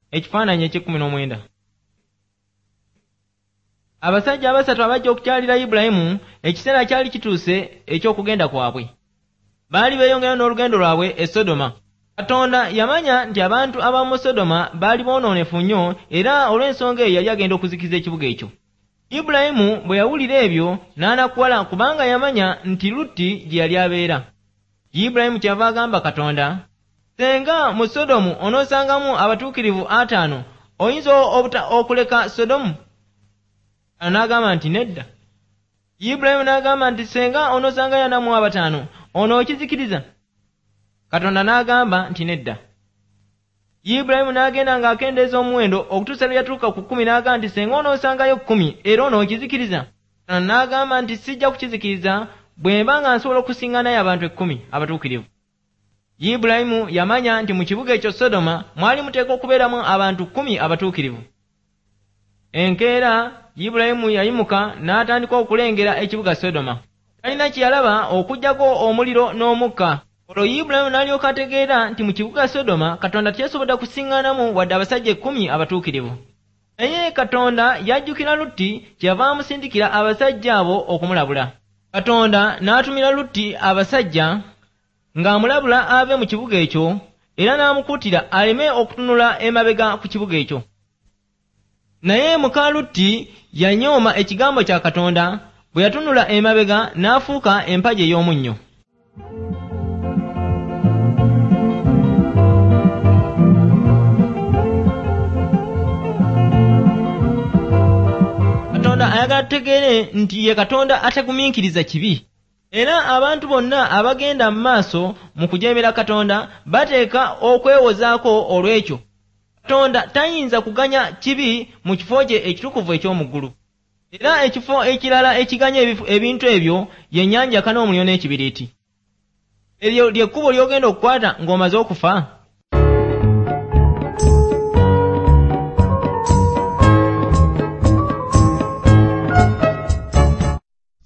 Ekifaananyi eky'19. Abasajja abasatu abajja okukyalira Ibulayimu ekiseera kyali kituuse eky'okugenda kwabwe. Baali beeyongera n'olugendo lwabwe e Sodoma. Katonda yamanya nti abantu ab'omu Sodoma baali boonoonefu nnyo era olw'ensonga eyo yali agenda okuzikiza ekibuga ekyo. Ibulayimu bwe yawulira ebyo n'anakuwala kubanga yamanya nti Lutti gye yali abeera. Ibulayimu kyava agamba Katonda, senga mu Sodomu onoosangamu abatuukirivu 5, oyinza okuleka Sodomu? N'agamba nti nedda. Ibulayimu n'agamba nti senga onoosangayo 45, onookizikiriza? Katonda n'agamba nti nedda. Ibulayimu n'agenda ng'akendeeza omuwendo okutuusa lwe yatuuka ku 10 n'agamba nti senga onoosangayo 10 era onookizikiriza? Katonda n'agamba nti sijja kukizikiriza bwe mba nga nsobola okusiŋŋaanayo abantu 10 abatuukirivu. Ibulayimu yamanya nti mu kibuga ekyo Sodoma mwali muteekwa okubeeramu abantu 10 abatuukirivu. Enkeera Ibulayimu yayimuka n'atandika okulengera ekibuga Sodoma. Talina kye yalaba okuggyako omuliro n'omukka. Olwo Ibulayimu n'alyoka ategeera nti mu kibuga Sodoma Katonda teyasobodde kusiŋŋaanamu wadde abasajja 10 abatuukirivu. Naye Katonda yajjukira Lutti kyeyava amusindikira abasajja abo okumulabula. Katonda n'atumira Lutti abasajja ng'amulabula ave mu kibuga ekyo era n'amukuutira aleme okutunula emabega ku kibuga ekyo. Naye muka Lutti yanyooma ekigambo kya Katonda, bwe yatunula emabega n'afuuka empagi ey'omunnyo. Katonda ayagala tutegeere nti ye Katonda atagumiikiriza kibi. Era abantu bonna abagenda mu maaso mu kujeemera Katonda bateeka okwewozaako olw'ekyo. Katonda tayinza kuganya kibi mu kifo kye ekitukuvu eky'omu ggulu. Era ekifo ekirala ekiganya ebintu ebyo y'ennyanja kana omuliro n'ekibiriiti. Eryo ly'ekkubo ly'ogenda okukwata ng'omaze okufa.